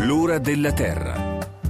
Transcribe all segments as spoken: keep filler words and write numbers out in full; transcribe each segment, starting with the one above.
L'ora della terra.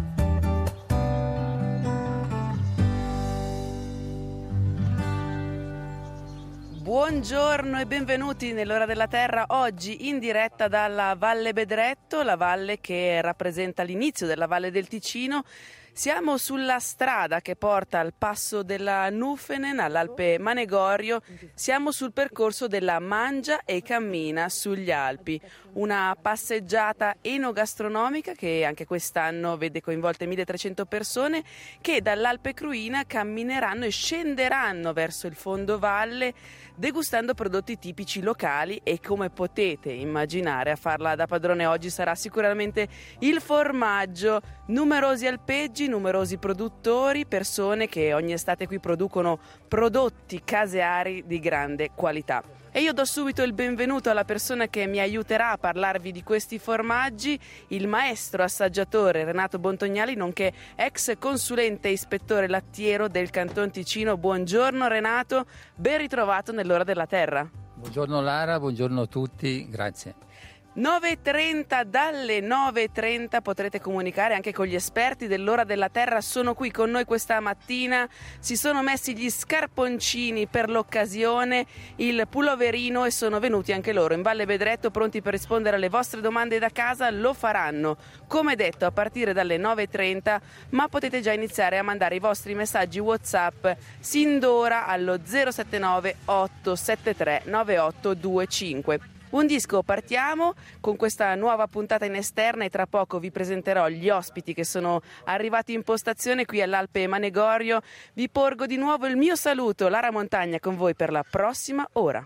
Buongiorno e benvenuti nell'ora della terra, oggi in diretta dalla Valle Bedretto, la valle che rappresenta l'inizio della Valle del Ticino. Siamo sulla strada che porta al passo della Nufenen, all'Alpe Manegorio. Siamo sul percorso della Mangia e Cammina sugli Alpi, una passeggiata enogastronomica che anche quest'anno vede coinvolte milletrecento persone che dall'Alpe Cruina cammineranno e scenderanno verso il fondovalle degustando prodotti tipici locali e, come potete immaginare, a farla da padrone oggi sarà sicuramente il formaggio. Numerosi alpeggi, numerosi produttori, persone che ogni estate qui producono prodotti caseari di grande qualità. E io do subito il benvenuto alla persona che mi aiuterà a parlarvi di questi formaggi, il maestro assaggiatore Renato Bontognali, nonché ex consulente e ispettore lattiero del Canton Ticino. Buongiorno Renato, ben ritrovato nell'ora della terra. Buongiorno Lara, buongiorno a tutti, grazie. nove e trenta, dalle nove e trenta potrete comunicare anche con gli esperti dell'ora della terra. Sono qui con noi questa mattina, si sono messi gli scarponcini per l'occasione, il pulloverino, e sono venuti anche loro in Valle Bedretto pronti per rispondere alle vostre domande da casa. Lo faranno, come detto, a partire dalle nove e trenta, ma potete già iniziare a mandare i vostri messaggi WhatsApp sin d'ora allo zero sette nove otto sette tre nove otto due cinque. Un disco, partiamo con questa nuova puntata in esterna e tra poco vi presenterò gli ospiti che sono arrivati in postazione qui all'Alpe Manegorio. Vi porgo di nuovo il mio saluto, Lara Montagna con voi per la prossima ora.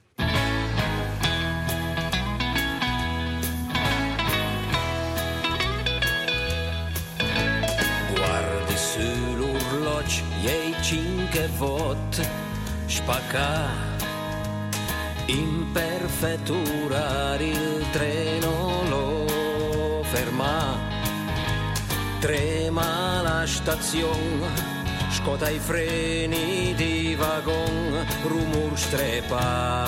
Guardi sull'orologio, ieri cinque volte spacca. In perfetto orario il treno lo ferma, trema la stazione, scotta i freni di wagon, rumor strepa,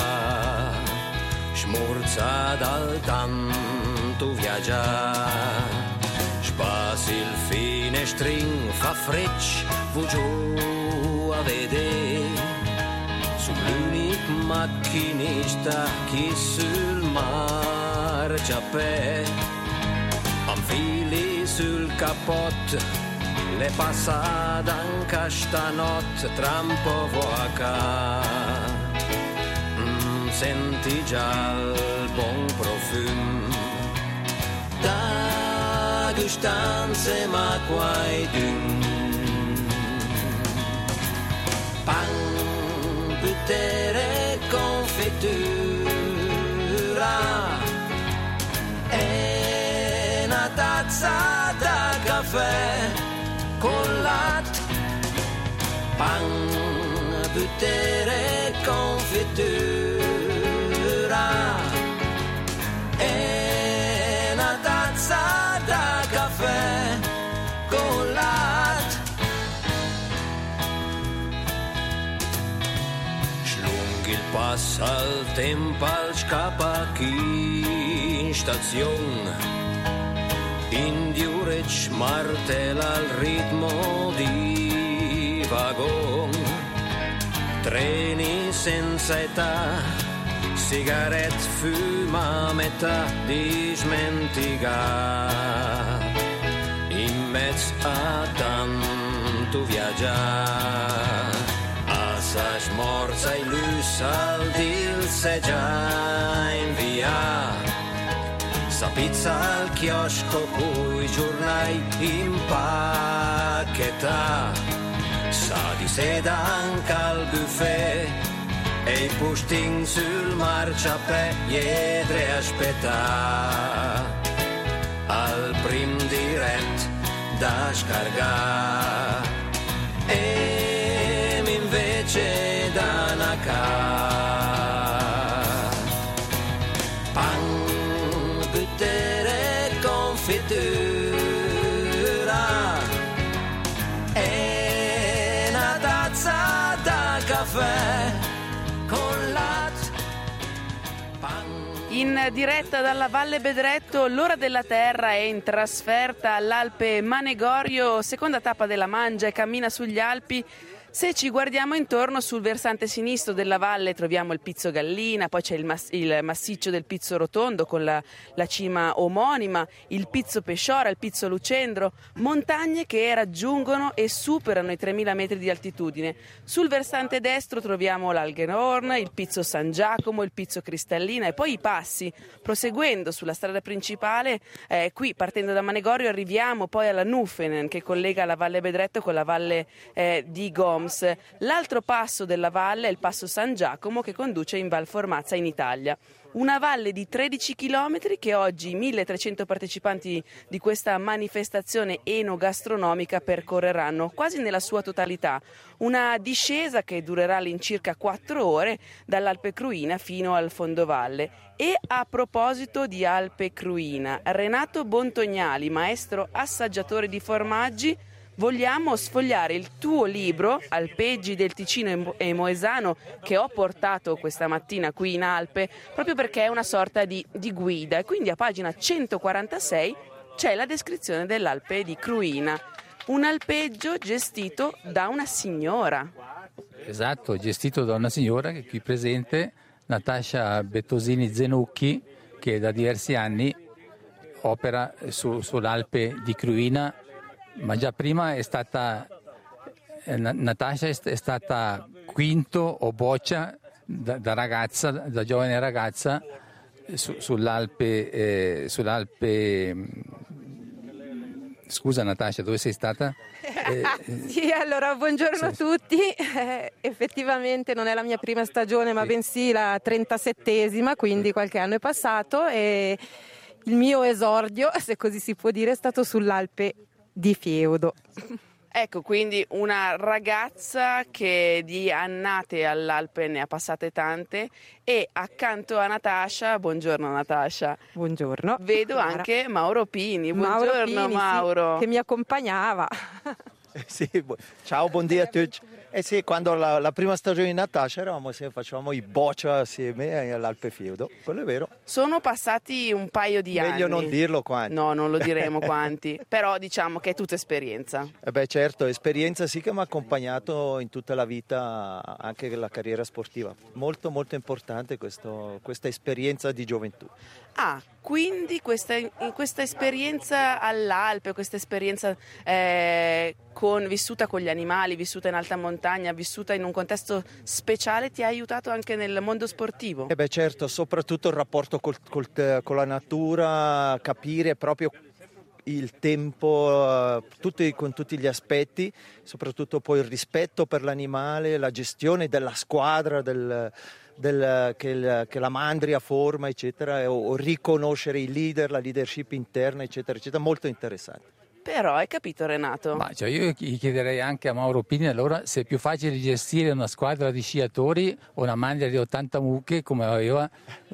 smorza dal tanto viaggiare, spassi il finestrin, fa freccia, voglio a vedere. L'unico macchinista che sul marciapiede infili sul cappotto le passate anche stanotte tra un po' vuoca mm, senti già il buon profumo da distanze ma quai d'un butere confettura e una tazza da caffè con latte, pan, butere confettura e una tazza da caffè con latte. Passa il tempo al scappa chi in stazione, in diurec martella al ritmo di wagon, treni senza età, sigarette fuma a metà di smenticare, in mezzo a tanto viaggiare. Sa smorza e luz al dil se già in via, sa pizza al chiosco cui giornai impacchetta, sa di seda anche al buffet e i posting sul marciapiede dietro aspetta al prim dirett da scaricare. E invece da una ca pan, butere confettura e una tazza da caffè con latte, pan. In diretta dalla Valle Bedretto, l'ora della terra è in trasferta all'Alpe Manegorio, seconda tappa della Mangia e cammina sugli Alpi. Se ci guardiamo intorno, sul versante sinistro della valle troviamo il Pizzo Gallina, poi c'è il, mass- il massiccio del Pizzo Rotondo con la, la cima omonima, il Pizzo Pesciora, il Pizzo Lucendro, montagne che raggiungono e superano i tremila metri di altitudine. Sul versante destro troviamo l'Algenhorn, il Pizzo San Giacomo, il Pizzo Cristallina e poi i passi. Proseguendo sulla strada principale, eh, qui partendo da Manegorio arriviamo poi alla Nufenen che collega la Valle Bedretto con la valle eh, di Gom. L'altro passo della valle è il passo San Giacomo che conduce in Val Formazza in Italia. Una valle di tredici chilometri che oggi i milletrecento partecipanti di questa manifestazione enogastronomica percorreranno quasi nella sua totalità. Una discesa che durerà all'incirca quattro ore dall'Alpe Cruina fino al fondovalle. E a proposito di Alpe Cruina, Renato Bontognali, maestro assaggiatore di formaggi, vogliamo sfogliare il tuo libro, Alpeggi del Ticino e Moesano, che ho portato questa mattina qui in Alpe, proprio perché è una sorta di, di guida. E quindi a pagina centoquarantasei c'è la descrizione dell'Alpe di Cruina, un alpeggio gestito da una signora. Esatto, gestito da una signora che è qui presente, Natascia Bettosini Zenucchi, che da diversi anni opera su, sull'Alpe di Cruina. Ma già prima è stata, eh, Natascia è stata quinto o boccia da, da ragazza, da giovane ragazza su, sull'Alpe, eh, sull'Alpe. Scusa Natascia, dove sei stata? Eh, sì, allora buongiorno sì. a tutti. Eh, effettivamente non è la mia prima stagione, ma sì. bensì la trentasettesima, quindi sì. qualche anno è passato e il mio esordio, se così si può dire, è stato sull'Alpe di Feudo. Ecco, quindi una ragazza che di annate all'Alpe ne ha passate tante e accanto a Natascia, buongiorno Natascia. Buongiorno. Vedo allora. anche Mauro Pini, buongiorno Mauro, Pini, Mauro. Sì, che mi accompagnava. Eh sì, ciao, buondì a tutti. Eh sì, quando la, la prima stagione di Natascia eravamo assieme, facevamo i boccia assieme all'Alpe Feudo, quello è vero. Sono passati un paio di Meglio anni. Meglio non dirlo quanti. No, non lo diremo quanti, però diciamo che è tutta esperienza. Eh beh certo, esperienza sì che mi ha accompagnato in tutta la vita, anche la carriera sportiva. Molto molto importante questo, questa esperienza di gioventù. Ah, quindi questa, questa esperienza all'Alpe, questa esperienza eh, con, vissuta con gli animali, vissuta in alta montagna, vissuta in un contesto speciale, ti ha aiutato anche nel mondo sportivo? Eh beh certo, soprattutto il rapporto col, col, con la natura, capire proprio il tempo, tutti, con tutti gli aspetti, soprattutto poi il rispetto per l'animale, la gestione della squadra, del... Del, che, il, che la mandria forma eccetera, o, o riconoscere i leader, la leadership interna eccetera eccetera, molto interessante. Però hai capito Renato? Ma cioè io gli chiederei anche a Mauro Pini allora se è più facile gestire una squadra di sciatori o una mandria di ottanta mucche come aveva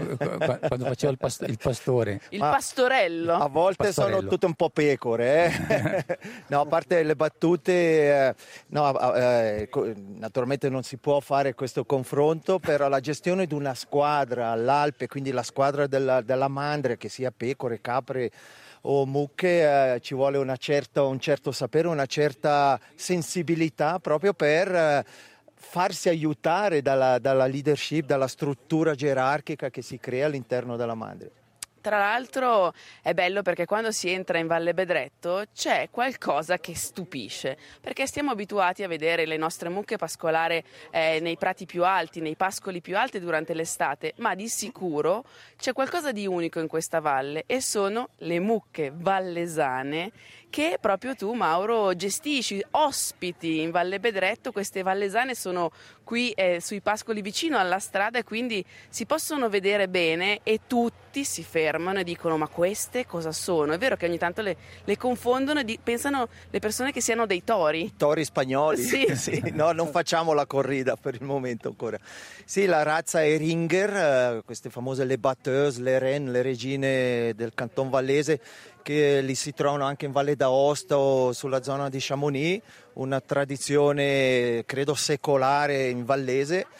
quando faceva il, past- il pastore. Il Ma pastorello? A volte pastorello. Sono tutte un po' pecore, eh? No, a parte le battute, eh, no, eh, naturalmente non si può fare questo confronto, però la gestione di una squadra all'Alpe, quindi la squadra della, della mandria, che sia pecore, capre o mucche, eh, ci vuole una certa, un certo sapere, una certa sensibilità proprio per eh, farsi aiutare dalla, dalla leadership, dalla struttura gerarchica che si crea all'interno della mandria. Tra l'altro è bello perché quando si entra in Valle Bedretto c'è qualcosa che stupisce, perché stiamo abituati a vedere le nostre mucche pascolare eh, nei prati più alti, nei pascoli più alti durante l'estate, ma di sicuro c'è qualcosa di unico in questa valle e sono le mucche vallesane che proprio tu Mauro gestisci, ospiti in Valle Bedretto. Queste vallesane sono qui eh, sui pascoli vicino alla strada e quindi si possono vedere bene e tutti si fermano e dicono ma queste cosa sono? È vero che ogni tanto le, le confondono e di, pensano le persone che siano dei tori? Tori spagnoli? Sì. Sì, no, non facciamo la corrida per il momento ancora. Sì, la razza Eringer, eh, queste famose le batteuse, le reine, le regine del Canton Vallese, che li si trovano anche in Valle d'Aosta o sulla zona di Chamonix, una tradizione credo secolare in Vallese,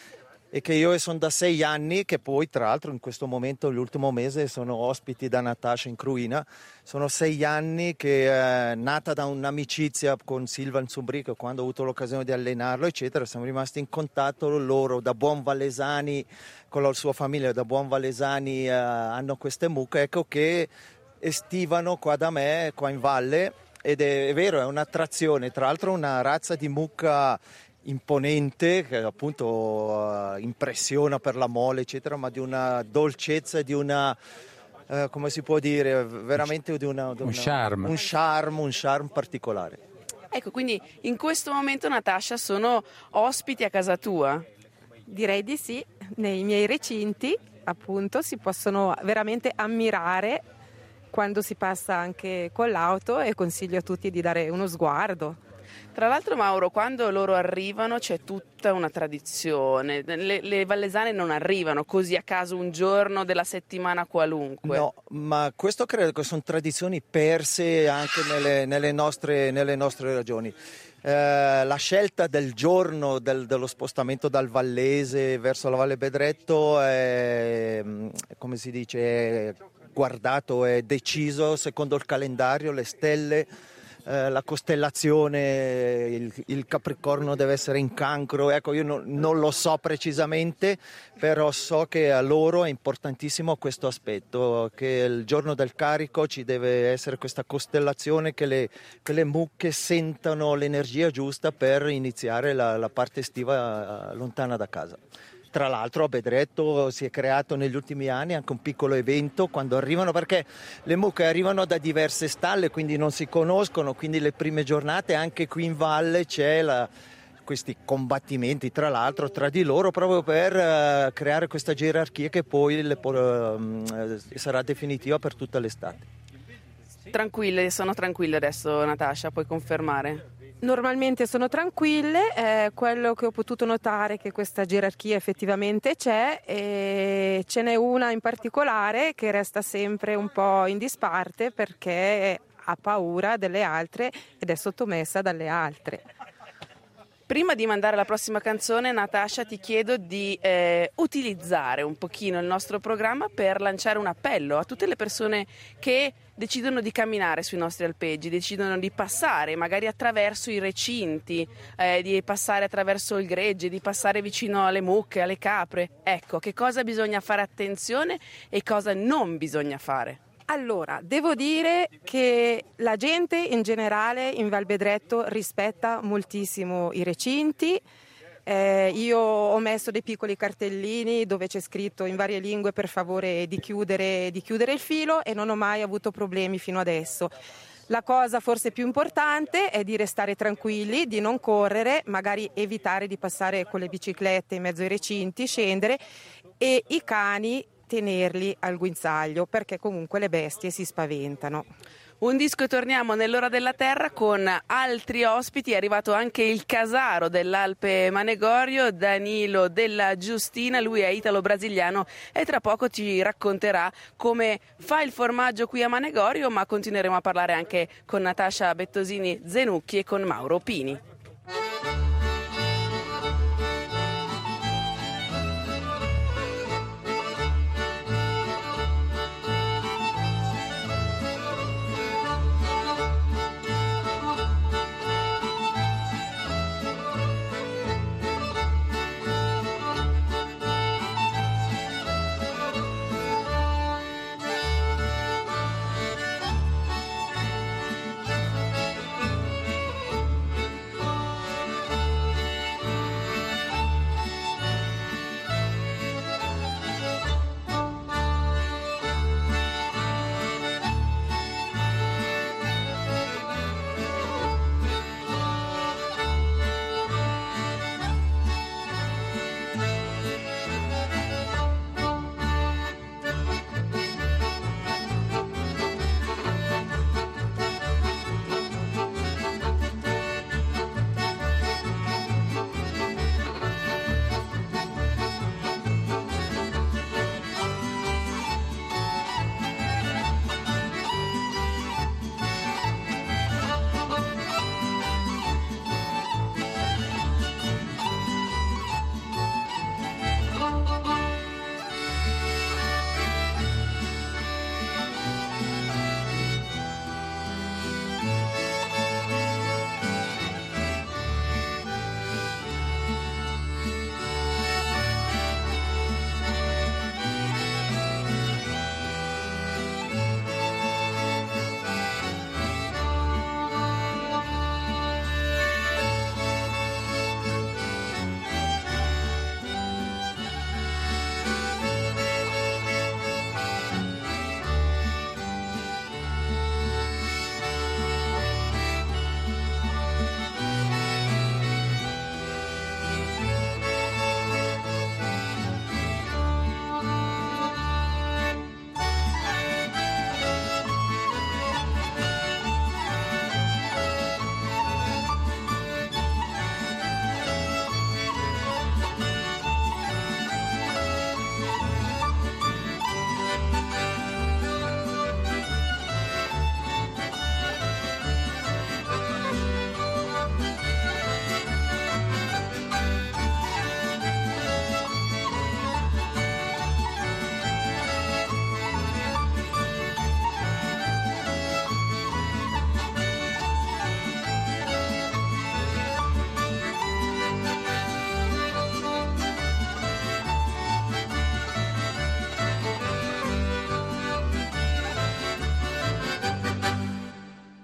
e che io sono da sei anni, che poi tra l'altro in questo momento, l'ultimo mese, sono ospiti da Natasha in Cruina. Sono sei anni che è nata da un'amicizia con Silvan Zumbrick, quando ho avuto l'occasione di allenarlo, eccetera. Siamo rimasti in contatto, loro da buon valesani, con la sua famiglia da buon valesani eh, hanno queste mucche, ecco, che estivano qua da me, qua in valle, ed è, è vero, è un'attrazione, tra l'altro una razza di mucca imponente che appunto uh, impressiona per la mole, eccetera, ma di una dolcezza, di una uh, come si può dire, veramente di una, di una, un charme, un charme, un charme particolare. Ecco, quindi in questo momento, Natasha, sono ospiti a casa tua? Direi di sì, nei miei recinti appunto si possono veramente ammirare quando si passa anche con l'auto, e consiglio a tutti di dare uno sguardo. Tra l'altro, Mauro, quando loro arrivano c'è tutta una tradizione, le, le vallesane non arrivano così a caso un giorno della settimana qualunque. No, ma questo credo che sono tradizioni perse anche nelle, nelle, nostre, nelle nostre regioni. Eh, la scelta del giorno del, dello spostamento dal Vallese verso la Valle Bedretto è, come si dice, è guardato, è deciso secondo il calendario, le stelle, eh, la costellazione, il, il Capricorno deve essere in Cancro. Ecco, io no, non lo so precisamente, però so che a loro è importantissimo questo aspetto, che il giorno del carico ci deve essere questa costellazione, che le, che le mucche sentano l'energia giusta per iniziare la, la parte estiva lontana da casa. Tra l'altro a Bedretto si è creato negli ultimi anni anche un piccolo evento quando arrivano, perché le mucche arrivano da diverse stalle, quindi non si conoscono, quindi le prime giornate anche qui in valle c'è la, questi combattimenti tra l'altro tra di loro, proprio per uh, creare questa gerarchia che poi le, uh, sarà definitiva per tutta l'estate. Tranquille, sono tranquille adesso, Natasha, puoi confermare? Normalmente sono tranquille, eh, quello che ho potuto notare è che questa gerarchia effettivamente c'è, e ce n'è una in particolare che resta sempre un po' in disparte perché ha paura delle altre ed è sottomessa dalle altre. Prima di mandare la prossima canzone, Natasha, ti chiedo di eh, utilizzare un pochino il nostro programma per lanciare un appello a tutte le persone che decidono di camminare sui nostri alpeggi, decidono di passare magari attraverso i recinti, eh, di passare attraverso il gregge, di passare vicino alle mucche, alle capre. Ecco, che cosa bisogna fare attenzione e cosa non bisogna fare? Allora, devo dire che la gente in generale in Val Bedretto rispetta moltissimo i recinti. Eh, io ho messo dei piccoli cartellini dove c'è scritto in varie lingue per favore di chiudere, di chiudere il filo, e non ho mai avuto problemi fino adesso. La cosa forse più importante è di restare tranquilli, di non correre, magari evitare di passare con le biciclette in mezzo ai recinti, scendere, e i cani tenerli al guinzaglio perché comunque le bestie si spaventano. Un disco e torniamo nell'ora della terra con altri ospiti. È arrivato anche il casaro dell'Alpe Manegorio, Danilo Della Giustina. Lui è italo-brasiliano e tra poco ci racconterà come fa il formaggio qui a Manegorio, ma continueremo a parlare anche con Natasha Bettosini Zenucchi e con Mauro Pini.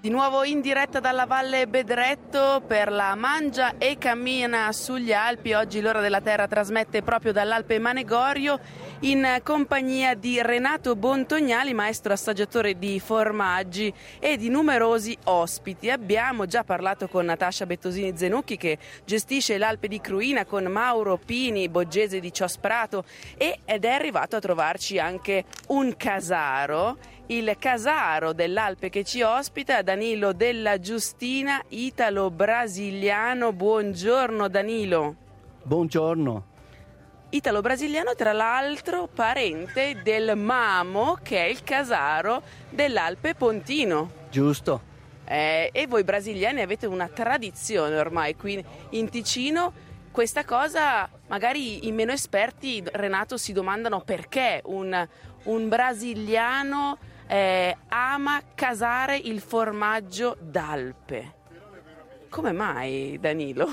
Di nuovo in diretta dalla Valle Bedretto per la Mangia e Cammina sugli Alpi. Oggi l'Ora della Terra trasmette proprio dall'Alpe Manegorio in compagnia di Renato Bontognali, maestro assaggiatore di formaggi, e di numerosi ospiti. Abbiamo già parlato con Natascia Bettosini Zenucchi, che gestisce l'Alpe di Cruina, con Mauro Pini, boggese di Ciosprato, ed è arrivato a trovarci anche un casaro, il casaro dell'Alpe che ci ospita, Danilo Della Giustina, italo-brasiliano. Buongiorno Danilo. Buongiorno. Italo-brasiliano, tra l'altro parente del Mamo, che è il casaro dell'Alpe Pontino. Giusto. Eh, e voi brasiliani avete una tradizione ormai qui in Ticino. Questa cosa magari i meno esperti, Renato, si domandano perché un, un brasiliano eh, ama casare il formaggio d'Alpe. Come mai, Danilo?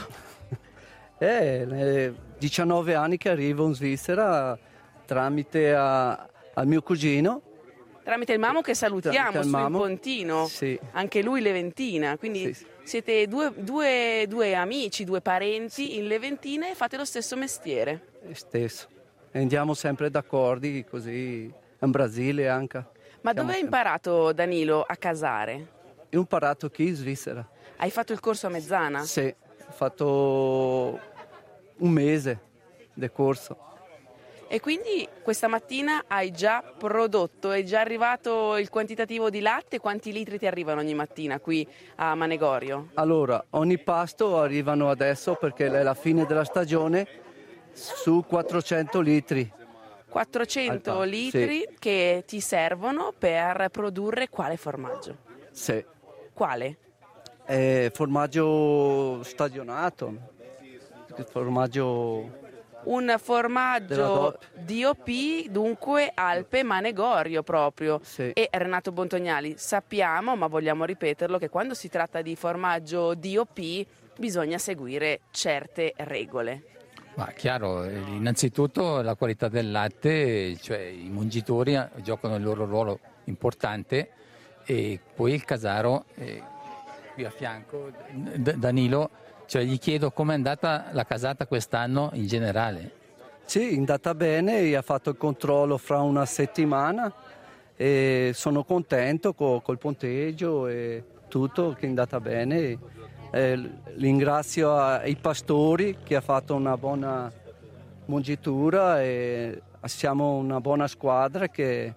Eh, eh, diciannove anni che arrivo in Svizzera tramite a, al mio cugino. Tramite il Mamo, che salutiamo, sul Mamo. Pontino, Sì. Anche lui leventina, quindi Sì, sì. siete due, due, due amici, due parenti in Leventina e fate lo stesso mestiere. Stesso. E andiamo sempre d'accordo, così in Brasile anche. Ma dove hai imparato, Danilo, a casare? Ho imparato qui in Svizzera. Hai fatto il corso a Mezzana? Sì, ho fatto un mese di corso. E quindi questa mattina hai già prodotto, è già arrivato il quantitativo di latte? Quanti litri ti arrivano ogni mattina qui a Manegorio? Allora, ogni pasto arrivano adesso, perché è la fine della stagione, su quattrocento litri. quattrocento Alta, litri sì. Che ti servono per produrre quale formaggio? Sì. Quale? È formaggio stagionato, formaggio... Un formaggio Della D O P, dunque Alpe Manegorio proprio. Sì. E Renato Bontognali, sappiamo, ma vogliamo ripeterlo, che quando si tratta di formaggio D O P bisogna seguire certe regole. Ma chiaro, innanzitutto la qualità del latte, cioè i mungitori giocano il loro ruolo importante, e poi il casaro, eh, qui a fianco, D- Danilo, cioè gli chiedo com'è andata la casata quest'anno in generale. Sì, è andata bene, ha fatto il controllo fra una settimana e sono contento co- col punteggio e tutto, che è andata bene. Eh, ringrazio a- i pastori che ha fatto una buona mungitura e siamo una buona squadra che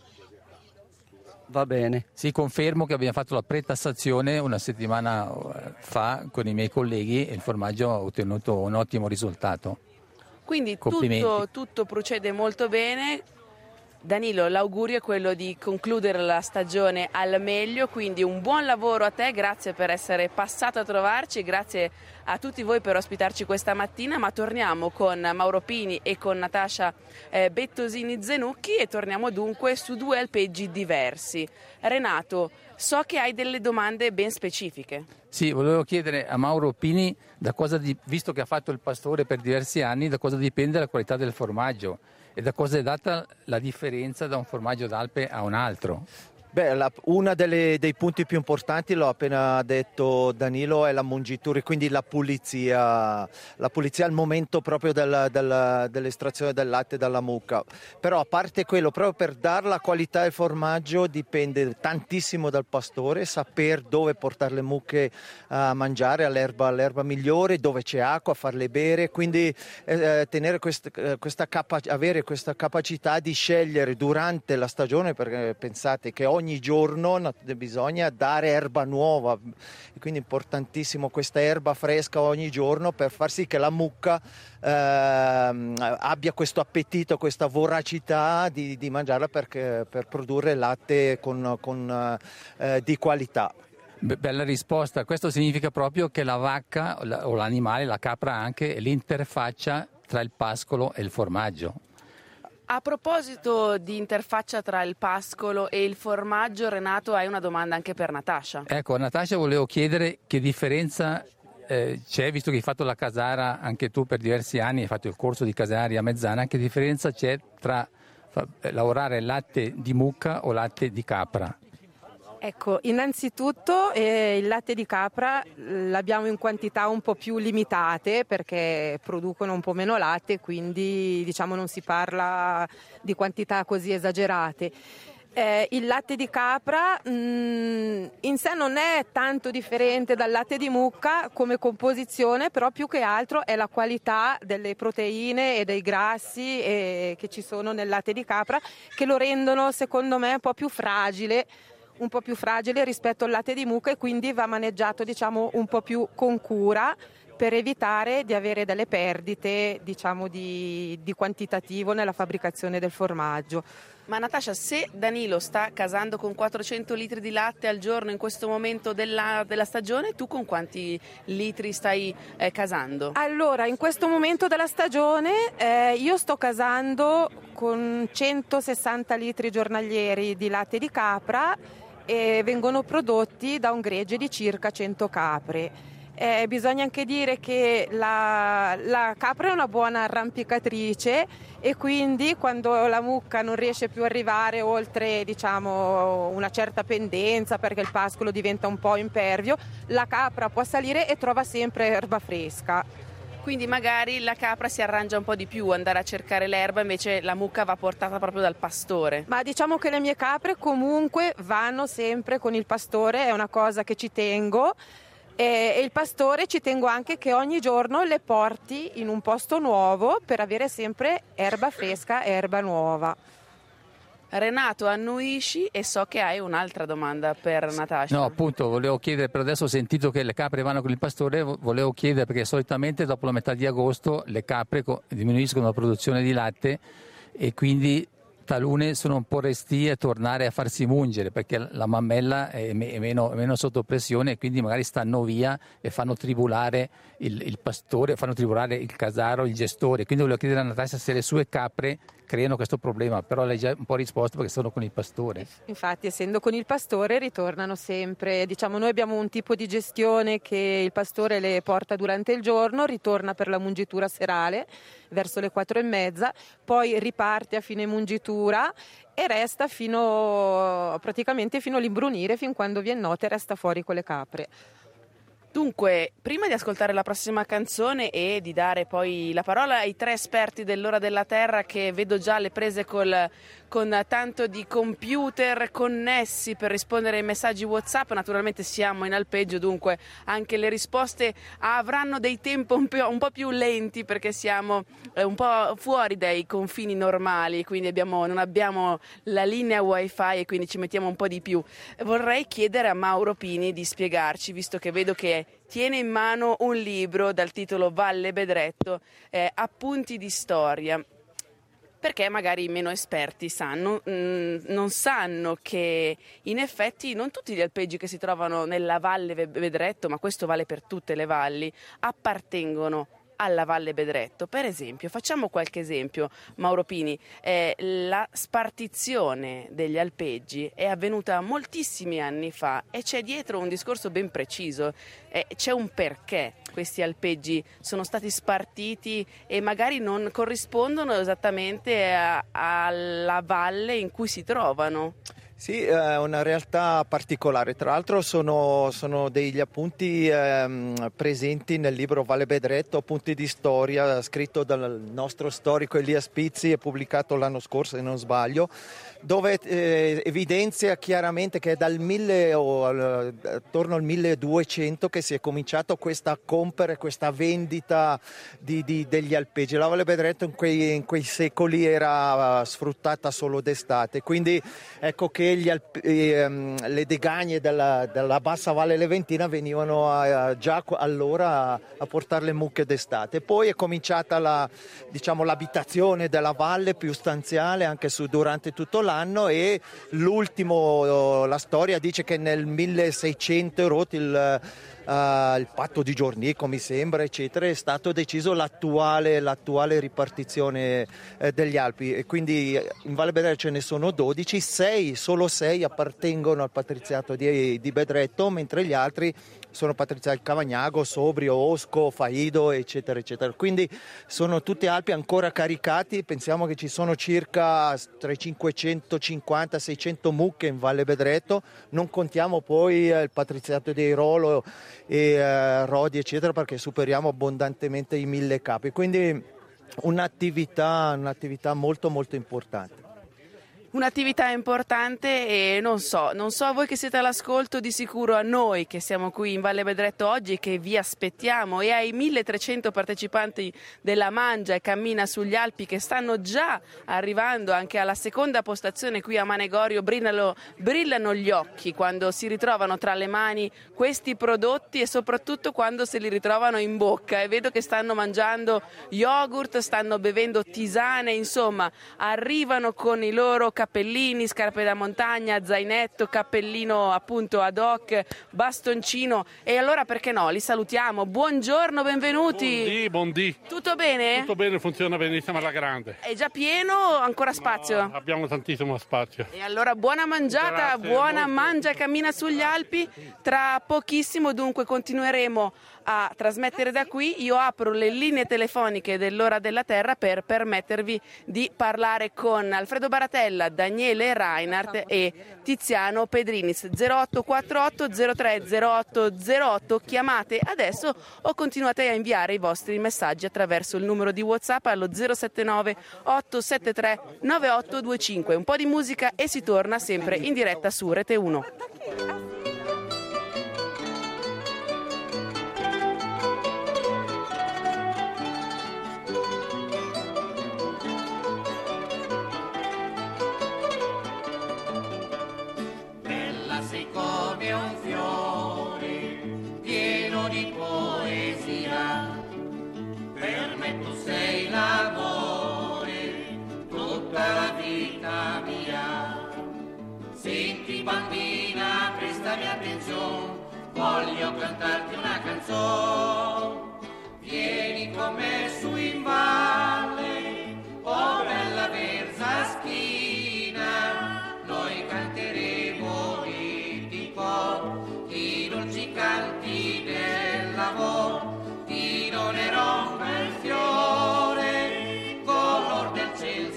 va bene. Sì, confermo che abbiamo fatto la pretassazione una settimana fa con i miei colleghi e il formaggio ha ottenuto un ottimo risultato. Quindi Complimenti. tutto, tutto procede molto bene. Danilo, l'augurio è quello di concludere la stagione al meglio, quindi un buon lavoro a te, grazie per essere passato a trovarci, grazie a tutti voi per ospitarci questa mattina, ma torniamo con Mauro Pini e con Natascia eh, Bettosini Zenucchi e torniamo dunque su due alpeggi diversi. Renato, so che hai delle domande ben specifiche. Sì, volevo chiedere a Mauro Pini, da cosa di, visto che ha fatto il pastore per diversi anni, da cosa dipende la qualità del formaggio e da cosa è data la differenza da un formaggio d'Alpe a un altro? Beh, la, una delle, dei punti più importanti, l'ho appena detto Danilo, è la mungitura, quindi la pulizia, la pulizia al momento proprio del, del, dell'estrazione del latte dalla mucca. Però a parte quello, proprio per dare la qualità del formaggio dipende tantissimo dal pastore, saper dove portare le mucche a mangiare, all'erba, all'erba migliore, dove c'è acqua, farle bere, quindi eh, tenere quest, eh, questa capa- avere questa capacità di scegliere durante la stagione, perché pensate che ogni Ogni giorno bisogna dare erba nuova, quindi è importantissimo questa erba fresca ogni giorno per far sì che la mucca eh, abbia questo appetito, questa voracità di, di mangiarla perché, per produrre latte con, con, eh, di qualità. Be- bella risposta, questo significa proprio che la vacca o l'animale, la capra anche, è l'interfaccia tra il pascolo e il formaggio. A proposito di interfaccia tra il pascolo e il formaggio, Renato, hai una domanda anche per Natascia. Ecco, a Natascia volevo chiedere che differenza eh, c'è, visto che hai fatto la casara anche tu per diversi anni, hai fatto il corso di casari a Mezzana, che differenza c'è tra fa, eh, lavorare latte di mucca o latte di capra? È Ecco, innanzitutto eh, il latte di capra l'abbiamo in quantità un po' più limitate perché producono un po' meno latte, quindi diciamo non si parla di quantità così esagerate. Eh, il latte di capra mh, in sé non è tanto differente dal latte di mucca come composizione, però più che altro è la qualità delle proteine e dei grassi eh, che ci sono nel latte di capra che lo rendono secondo me un po' più fragile. un po' più fragile rispetto al latte di mucca e quindi va maneggiato diciamo un po' più con cura per evitare di avere delle perdite diciamo di, di quantitativo nella fabbricazione del formaggio. Ma Natascia, se Danilo sta casando con quattrocento litri di latte al giorno in questo momento della, della stagione, tu con quanti litri stai eh, casando? Allora, in questo momento della stagione eh, io sto casando con centosessanta litri giornalieri di latte di capra e vengono prodotti da un gregge di circa cento capre. Eh, bisogna anche dire che la, la capra è una buona arrampicatrice e quindi quando la mucca non riesce più ad arrivare oltre diciamo, una certa pendenza perché il pascolo diventa un po' impervio, la capra può salire e trova sempre erba fresca. Quindi magari la capra si arrangia un po' di più, andare a cercare l'erba, invece la mucca va portata proprio dal pastore. Ma diciamo che le mie capre comunque vanno sempre con il pastore, è una cosa che ci tengo. E il pastore ci tengo anche che ogni giorno le porti in un posto nuovo per avere sempre erba fresca, erba nuova. Renato, annuisci e so che hai un'altra domanda per Natascia. No, appunto, volevo chiedere, per adesso ho sentito che le capre vanno con il pastore, volevo chiedere perché solitamente dopo la metà di agosto le capre diminuiscono la produzione di latte e quindi talune sono un po' restie a tornare a farsi mungere perché la mammella è, me- è, meno, è meno sotto pressione e quindi magari stanno via e fanno tribulare il, il pastore, fanno tribulare il casaro, il gestore. Quindi volevo chiedere a Natascia se le sue capre creano questo problema, però lei già un po' risposto perché sono con il pastore. Infatti, essendo con il pastore ritornano sempre, diciamo noi abbiamo un tipo di gestione che il pastore le porta durante il giorno, ritorna per la mungitura serale verso le quattro e mezza, poi riparte a fine mungitura e resta fino praticamente fino all'imbrunire, fin quando viene notte resta fuori con le capre. Dunque, prima di ascoltare la prossima canzone e di dare poi la parola ai tre esperti dell'Ora della Terra che vedo già le prese col, con tanto di computer connessi per rispondere ai messaggi WhatsApp, naturalmente siamo in alpeggio, dunque anche le risposte avranno dei tempi un po', un po' più lenti perché siamo un po' fuori dai confini normali, quindi abbiamo, non abbiamo la linea wifi e quindi ci mettiamo un po' di più. Vorrei chiedere a Mauro Pini di spiegarci, visto che vedo che tiene in mano un libro dal titolo Valle Bedretto, eh, appunti di storia, perché magari i meno esperti sanno, mh, non sanno che in effetti non tutti gli alpeggi che si trovano nella Valle Bedretto, ma questo vale per tutte le valli, appartengono alla Valle Bedretto. Per esempio, facciamo qualche esempio, Mauro Pini, eh, la spartizione degli alpeggi è avvenuta moltissimi anni fa e c'è dietro un discorso ben preciso, eh, c'è un perché questi alpeggi sono stati spartiti e magari non corrispondono esattamente a, alla valle in cui si trovano. Sì, è una realtà particolare, tra l'altro sono, sono degli appunti ehm, presenti nel libro Valle Bedretto, appunti di storia, scritto dal nostro storico Elia Spizzi e pubblicato l'anno scorso se non sbaglio, dove eh, evidenzia chiaramente che è dal mille o al, attorno al milleduecento che si è cominciato questa compere, questa vendita di, di, degli alpeggi. La Valle Bedretto in quei, in quei secoli era sfruttata solo d'estate, quindi ecco che Gli alp- ehm, le degagne della, della bassa Valle Leventina venivano a, a, già allora a, a portare le mucche d'estate. Poi è cominciata la, diciamo, l'abitazione della valle più stanziale anche su, durante tutto l'anno e l'ultimo, la storia dice che nel milleseicento rotti il uh, il patto di Giornico mi sembra, eccetera, è stato deciso l'attuale, l'attuale ripartizione eh, degli Alpi, e quindi in Valle Bedretto ce ne sono dodici, sei, solo sei appartengono al patriziato di, di Bedretto, mentre gli altri sono patriziati Cavagnago, Sobrio, Osco, Faido, eccetera, eccetera. Quindi sono tutte Alpi ancora caricati. Pensiamo che ci sono circa tra i cinquecentocinquanta e seicento mucche in Valle Bedretto, non contiamo poi il patriziato di Rolo e eh, Rodi, eccetera, perché superiamo abbondantemente i mille capi. Quindi un'attività, un'attività molto molto importante. Un'attività importante e non so, non so voi che siete all'ascolto, di sicuro a noi che siamo qui in Valle Bedretto oggi e che vi aspettiamo, e ai milletrecento partecipanti della Mangia e Cammina sugli Alpi che stanno già arrivando anche alla seconda postazione qui a Manegorio, brillano, brillano gli occhi quando si ritrovano tra le mani questi prodotti e soprattutto quando se li ritrovano in bocca, e vedo che stanno mangiando yogurt, stanno bevendo tisane, insomma arrivano con i loro cappellini, scarpe da montagna, zainetto, cappellino appunto ad hoc, bastoncino, e allora perché no, li salutiamo. Buongiorno, benvenuti. Buondì, buondì. Tutto bene? Tutto bene, funziona benissimo alla grande. È già pieno? Ancora spazio? No, abbiamo tantissimo spazio. E allora buona mangiata, Grazie, buona molto. mangia, cammina sugli Alpi. Tra pochissimo dunque continueremo a trasmettere da qui. Io apro le linee telefoniche dell'Ora della Terra per permettervi di parlare con Alfredo Baratella, Daniele Reinhardt e Tiziano Pedrinis. zero otto quattro otto zero tre zero otto zero otto, chiamate adesso o continuate a inviare i vostri messaggi attraverso il numero di WhatsApp allo zero sette nove otto sette tre nove otto due cinque. Un po' di musica e si torna sempre in diretta su Rete uno. Sei come un fiore pieno di poesia, per me tu sei l'amore, tutta la vita mia. Senti bambina, prestami attenzione, voglio cantarti una canzone. Vieni con me su in valle, oh bella verza schina, noi canteremo i dolci canti dell'amor, ti donerò quel fiore, color del ciel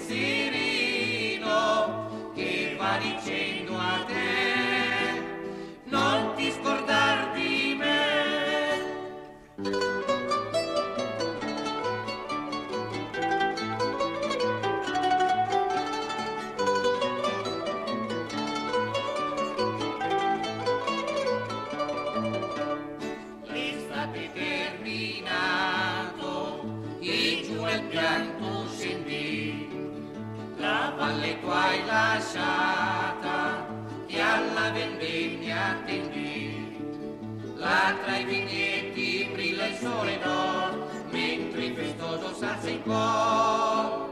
sereno, che va dicendo a te, non ti scordar di me. Valle tu hai lasciata e alla vendemmia attendi, là tra i vigneti brilla il sole d'oro, mentre il festoso s'alza in cuore.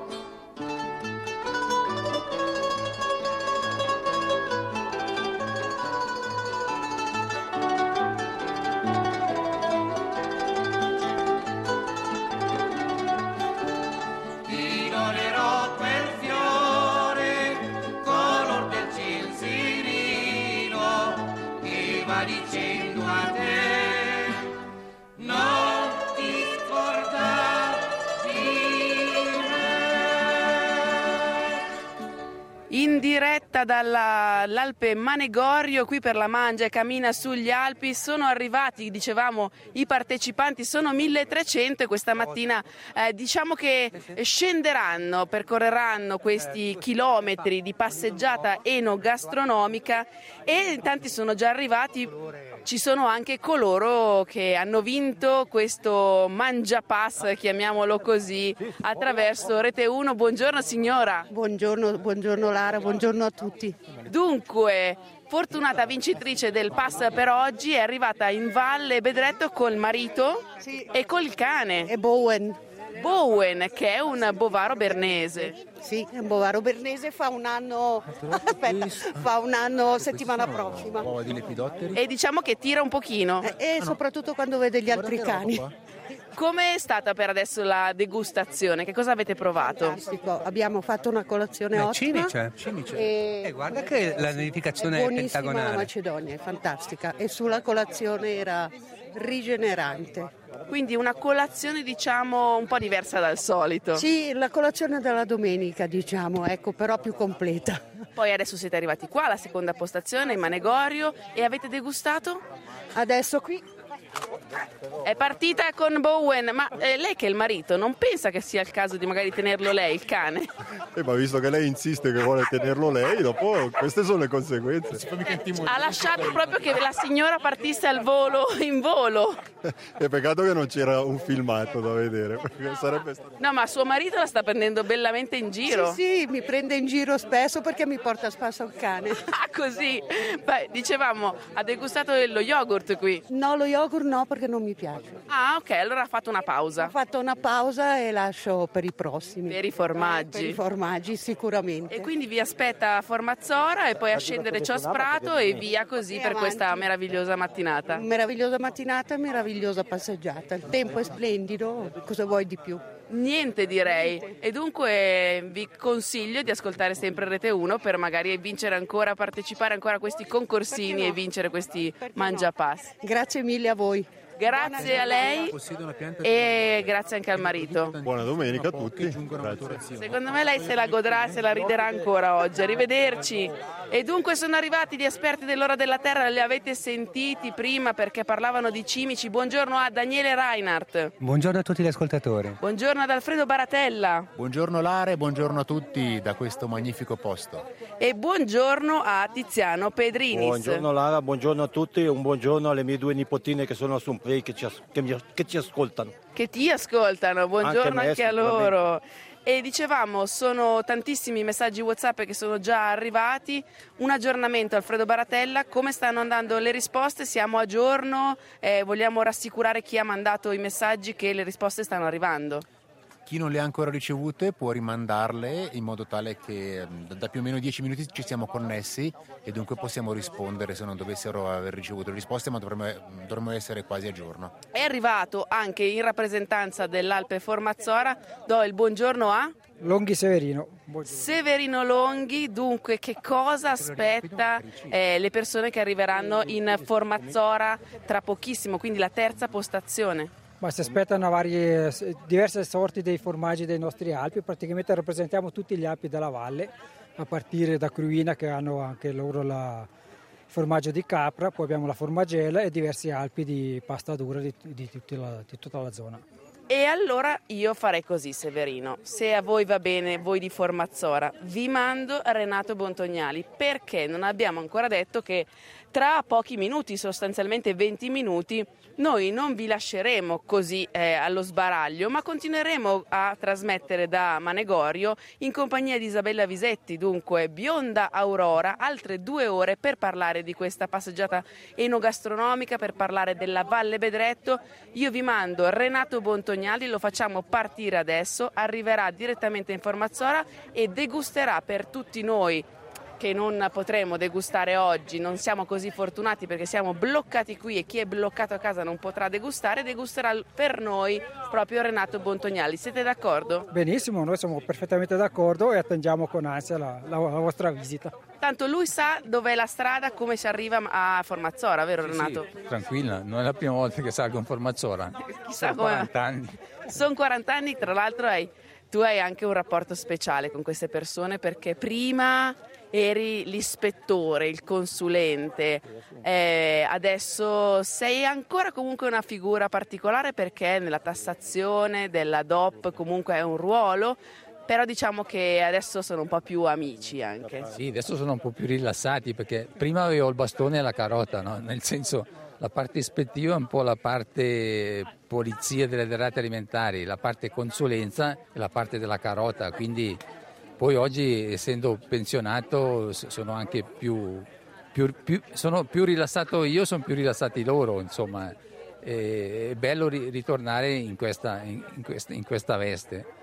Ti donerò quel fiore, color del ciel sereno, che va dicendo a te, non ti scordar di me. In diretta dall'Alpe Manegorio, qui per la Mangia e Cammina sugli Alpi, sono arrivati, dicevamo, i partecipanti, sono milletrecento e questa mattina eh, diciamo che scenderanno, percorreranno questi chilometri di passeggiata enogastronomica, e tanti sono già arrivati. Ci sono anche coloro che hanno vinto questo Mangiapass, chiamiamolo così, attraverso Rete uno. Buongiorno signora. Buongiorno, buongiorno Lara, buongiorno a tutti. Dunque, fortunata vincitrice del pass per oggi, è arrivata in Valle Bedretto col marito sì. e col cane. E Bowen. Bowen, che è un bovaro bernese. Sì, Bovaro Bernese fa un anno, aspetta, fa un anno settimana prossima. Di lepidotteri. E diciamo che tira un pochino. E, e soprattutto quando vede gli altri cani. Come è stata per adesso la degustazione? Che cosa avete provato? Fantastico, abbiamo fatto una colazione Eh, ottima. cimice, cimice. E Eh, guarda che la nidificazione è è buonissima pentagonale. la Macedonia, è fantastica. E sulla colazione era rigenerante. Quindi una colazione diciamo un po' diversa dal solito. Sì, la colazione della domenica, diciamo, ecco, però più completa. Poi adesso siete arrivati qua, alla seconda postazione, in Manegorio, e avete degustato? Adesso qui È partita con Bowen, ma eh, lei che è il marito non pensa che sia il caso di magari tenerlo lei, il cane? Eh, ma visto che lei insiste che vuole tenerlo lei, dopo queste sono le conseguenze. Ha lasciato proprio che la signora partisse al volo, in volo. È peccato che non c'era un filmato da vedere, perché sarebbe stato... No, ma suo marito la sta prendendo bellamente in giro. Sì, sì, mi prende in giro spesso perché mi porta a spasso il cane. Ah, così? Beh, dicevamo, ha degustato lo yogurt qui. No, lo yogurt no, perché non mi piace. Ah, ok, allora ha fatto una pausa. Ho fatto una pausa e lascio per i prossimi. Per i formaggi. Per i formaggi, sicuramente. E quindi vi aspetta a Formazzora e poi a scendere Ciosprato e via così E per avanti. questa meravigliosa mattinata. Meravigliosa mattinata e meravigliosa passeggiata. Il tempo è splendido, cosa vuoi di più? Niente direi, e dunque vi consiglio di ascoltare sempre Rete uno per magari vincere ancora, partecipare ancora a questi concorsini e vincere questi mangiapassi. Grazie mille a voi. Grazie a lei e grazie anche al marito. Buona domenica a tutti. Grazie. Secondo me lei se la godrà, se la riderà ancora oggi. Arrivederci. E dunque sono arrivati gli esperti dell'Ora della Terra, li avete sentiti prima perché parlavano di cimici. Buongiorno a Daniele Reinhardt. Buongiorno a tutti gli ascoltatori. Buongiorno ad Alfredo Baratella. Buongiorno Lara e buongiorno a tutti da questo magnifico posto. E buongiorno a Tiziano Pedrinis. Buongiorno Lara, buongiorno a tutti e un buongiorno alle mie due nipotine che sono a Somprey che ci, as- che mi- che ci ascoltano. Che ti ascoltano, buongiorno Anche anche, me, a loro. E dicevamo, sono tantissimi messaggi WhatsApp che sono già arrivati. Un aggiornamento, Alfredo Baratella, come stanno andando le risposte? Siamo a giorno? Eh, vogliamo rassicurare chi ha mandato i messaggi che le risposte stanno arrivando. Chi non le ha ancora ricevute può rimandarle in modo tale che da più o meno dieci minuti ci siamo connessi e dunque possiamo rispondere se non dovessero aver ricevuto le risposte, ma dovremmo, dovremmo essere quasi a giorno. È arrivato anche in rappresentanza dell'Alpe Formazzora, do il buongiorno a... Longhi Severino. Severino Longhi, dunque che cosa aspetta eh, le persone che arriveranno in Formazzora tra pochissimo, quindi la terza postazione? Ma si aspettano varie, diverse sorti dei formaggi dei nostri Alpi, praticamente rappresentiamo tutti gli Alpi della valle, a partire da Cruina che hanno anche loro la, il formaggio di capra, poi abbiamo la formaggella e diversi Alpi di pasta dura di, di, tutta, la, di tutta la zona. E allora io farei così, Severino, se a voi va bene, voi di Formazzora, vi mando Renato Bontognali, perché non abbiamo ancora detto che tra pochi minuti, sostanzialmente venti minuti, noi non vi lasceremo così eh, allo sbaraglio, ma continueremo a trasmettere da Manegorio in compagnia di Isabella Visetti, dunque Bionda Aurora, altre due ore per parlare di questa passeggiata enogastronomica, per parlare della Valle Bedretto. Io vi mando Renato Bontognali, lo facciamo partire adesso, arriverà direttamente in Formazzora e degusterà per tutti noi che non potremo degustare oggi, non siamo così fortunati perché siamo bloccati qui e chi è bloccato a casa non potrà degustare, degusterà per noi proprio Renato Bontognali. Siete d'accordo? Benissimo, noi siamo perfettamente d'accordo e attendiamo con ansia la, la, la vostra visita. Tanto lui sa dov'è la strada, come si arriva a Formazzora, vero Sì, Renato? sì, tranquilla, non è la prima volta che salgo in Formazzora. Chissà Sono quaranta anni. Sono quaranta anni, tra l'altro hai, tu hai anche un rapporto speciale con queste persone perché prima eri l'ispettore, il consulente, eh, adesso sei ancora comunque una figura particolare perché nella tassazione della D O P comunque è un ruolo, però diciamo che adesso sono un po' più amici anche. Sì, adesso sono un po' più rilassati perché prima avevo il bastone e la carota, no? Nel senso la parte ispettiva è un po' la parte polizia delle derrate alimentari, la parte consulenza e la parte della carota, quindi poi oggi essendo pensionato sono anche più, più, più, sono più rilassato io, sono più rilassati loro, insomma è bello ritornare in questa, in questa, in questa veste.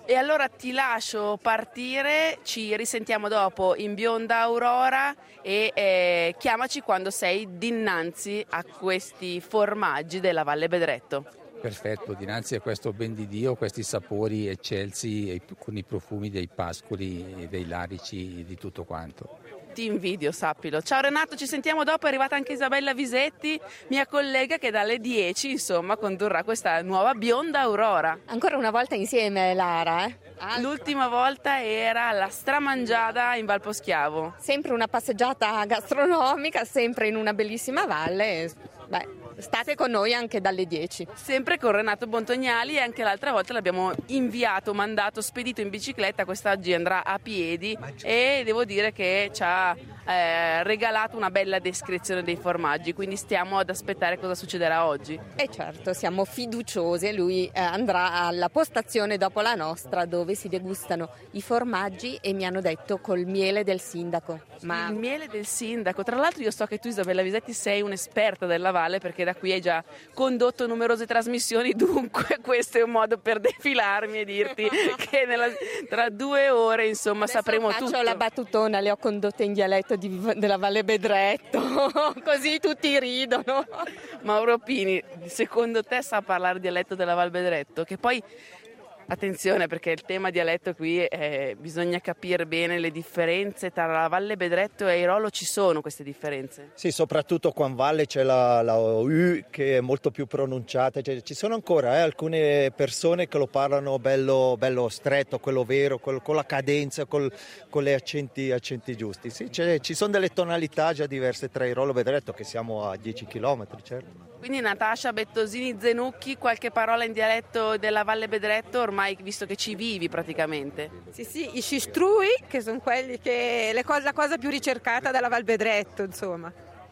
E allora ti lascio partire, ci risentiamo dopo in Bionda Aurora e eh, chiamaci quando sei dinanzi a questi formaggi della Valle Bedretto. Perfetto, dinanzi a questo ben di Dio, questi sapori eccelsi e con i profumi dei pascoli e dei larici e di tutto quanto. Ti invidio, sappilo. Ciao Renato, ci sentiamo dopo, è arrivata anche Isabella Visetti, mia collega che dalle dieci insomma condurrà questa nuova Bionda Aurora. Ancora una volta insieme Lara, eh? L'ultima volta era la stramangiata in Valposchiavo. Sempre una passeggiata gastronomica, sempre in una bellissima valle. Beh, state con noi anche dalle dieci. Sempre con Renato Bontognali, e anche l'altra volta l'abbiamo inviato, mandato, spedito in bicicletta, quest'oggi andrà a piedi e devo dire che ci ha eh, regalato una bella descrizione dei formaggi, quindi stiamo ad aspettare cosa succederà oggi. E certo, siamo fiduciosi e lui eh, andrà alla postazione dopo la nostra dove si degustano i formaggi e mi hanno detto col miele del sindaco. Ma... Il miele del sindaco, tra l'altro io so che tu Isabella Visetti sei un'esperta della valle perché da qui hai già condotto numerose trasmissioni, dunque questo è un modo per defilarmi e dirti che nella, tra due ore insomma Adesso sapremo faccio tutto. La battutona, le ho condotte in dialetto di, della Valle Bedretto, così tutti ridono. Mauro Pini, secondo te sa parlare dialetto della Val Bedretto? Che poi attenzione, perché il tema dialetto qui è, bisogna capire bene le differenze tra la Valle Bedretto e Airolo, ci sono queste differenze? Sì, soprattutto qua in valle c'è la, la U che è molto più pronunciata, cioè, ci sono ancora eh, alcune persone che lo parlano bello, bello stretto, quello vero, quello, con la cadenza, col, con le accenti, accenti giusti. Sì, ci sono delle tonalità già diverse tra Airolo e Bedretto, che siamo a dieci chilometri, certo. Quindi Natascia Bettosini Zenucchi, qualche parola in dialetto della Valle Bedretto, ormai visto che ci vivi praticamente? Sì, sì, i scistrui, che sono quelli che le cose, la cosa più ricercata dalla Val Bedretto, insomma.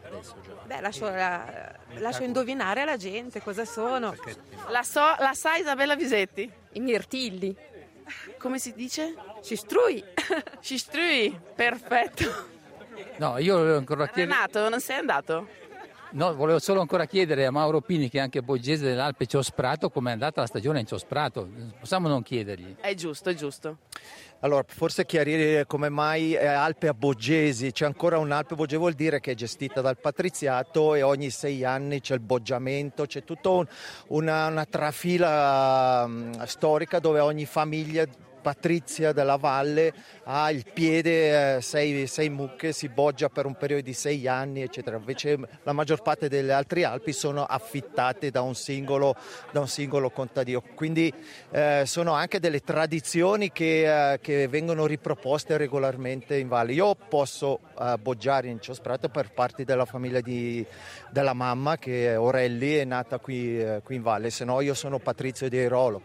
Beh, lascio, la, lascio indovinare alla gente cosa sono. La, so, la sa Isabella Visetti? I mirtilli. Come si dice? Scistrui. Scistrui, perfetto. No, io volevo ancora chiedere... Renato, non sei andato? No, volevo solo ancora chiedere a Mauro Pini, che è anche boggese dell'Alpe Ciosprato, come è andata la stagione in Ciosprato. Possiamo non chiedergli? È giusto, è giusto. Allora, forse chiarire come mai è Alpe a Boggesi. C'è ancora un'Alpe Boggesi, vuol dire che è gestita dal patriziato e ogni sei anni c'è il boggiamento, c'è tutta un, una, una trafila um, storica dove ogni famiglia patrizia della valle ha il piede, eh, sei, sei mucche, si boggia per un periodo di sei anni, eccetera. Invece la maggior parte delle altre Alpi sono affittate da un singolo, da un singolo contadino. Quindi eh, sono anche delle tradizioni che, eh, che vengono riproposte regolarmente in valle. Io posso eh, boggiare in Ciosprato per parte della famiglia di, della mamma, che è Orelli, è nata qui, eh, qui in valle, se no io sono patrizio di Airolo.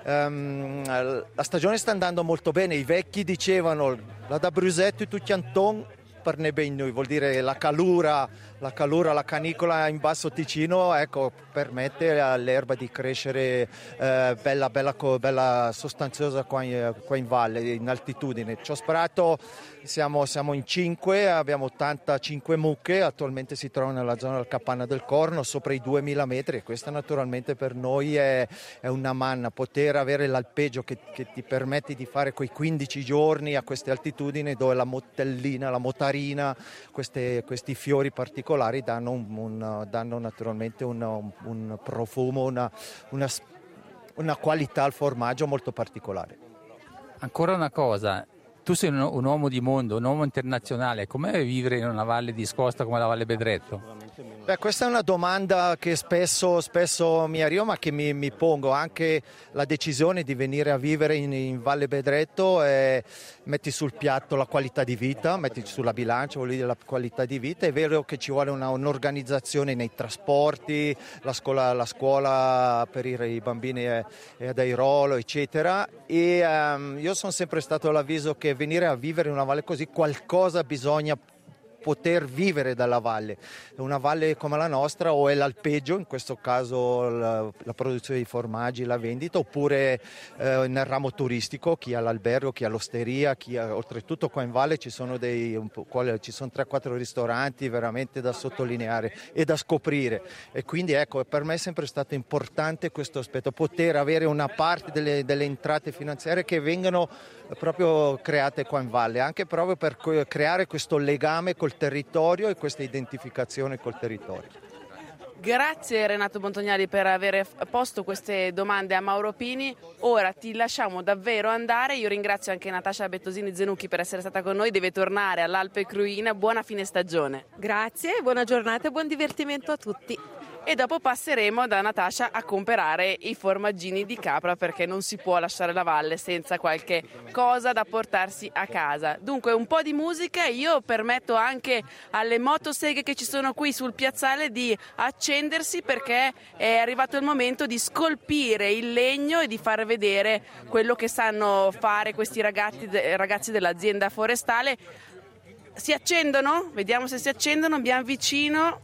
Um, la stagione sta andando molto bene, i vecchi dicevano la da Brusetto e tutti Anton per ne ben noi, vuol dire la calura, la calura, la canicola in Basso Ticino, ecco, permette all'erba di crescere eh, bella, bella, bella sostanziosa qua in, qua in valle, in altitudine. Ciosprato siamo, siamo in cinque, abbiamo ottantacinque mucche, attualmente si trovano nella zona del Capanna del Corno, sopra i duemila metri, e questa naturalmente per noi è, è una manna, poter avere l'alpeggio che, che ti permette di fare quei quindici giorni a queste altitudini dove la motellina, la motarina, queste, questi fiori particolari danno, un, un, danno naturalmente un, un, un profumo, una, una, una qualità al formaggio molto particolare. Ancora una cosa, tu sei un, un uomo di mondo, un uomo internazionale, com'è vivere in una valle discosta come la Valle Bedretto? Beh, questa è una domanda che spesso, spesso mi arriva, ma che mi, mi pongo. Anche la decisione di venire a vivere in, in Valle Bedretto, eh, metti sul piatto la qualità di vita, metti sulla bilancia, vuol dire la qualità di vita. È vero che ci vuole una, un'organizzazione nei trasporti, la scuola, la scuola per i, i bambini è, è ad Airolo, eccetera. E um, io sono sempre stato all'avviso che venire a vivere in una valle così qualcosa bisogna poter vivere dalla valle. Una valle come la nostra o è l'alpeggio, in questo caso la, la produzione di formaggi, la vendita, oppure eh, nel ramo turistico, chi ha l'albergo, chi ha l'osteria, chi ha, oltretutto qua in valle ci sono dei un po', ci sono tre quattro ristoranti veramente da sottolineare e da scoprire, e quindi ecco, per me è sempre stato importante questo aspetto, poter avere una parte delle, delle entrate finanziarie che vengono proprio create qua in valle, anche proprio per creare questo legame col territorio e questa identificazione col territorio. Grazie Renato Montagnari per aver posto queste domande a Mauro Pini. Ora ti lasciamo davvero andare. Io ringrazio anche Natascia Bettosini Zenucchi per essere stata con noi. Deve tornare all'Alpe Cruina. Buona fine stagione. Grazie, buona giornata e buon divertimento a tutti. E dopo passeremo da Natascia a comprare i formaggini di capra, perché non si può lasciare la valle senza qualche cosa da portarsi a casa. Dunque un po' di musica, io permetto anche alle motoseghe che ci sono qui sul piazzale di accendersi, perché è arrivato il momento di scolpire il legno e di far vedere quello che sanno fare questi ragazzi, ragazzi dell'azienda forestale. Si accendono? Vediamo se si accendono, mi avvicino.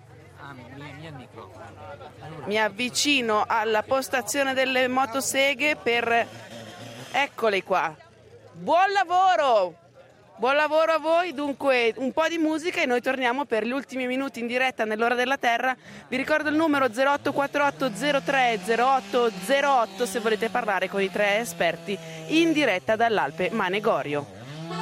Mi avvicino alla postazione delle motoseghe per... Eccole qua. Buon lavoro! Buon lavoro a voi. Dunque un po' di musica e noi torniamo per gli ultimi minuti in diretta nell'Ora della Terra. Vi ricordo il numero zero otto quattro otto zero tre zero otto zero otto se volete parlare con i tre esperti in diretta dall'Alpe Manegorio.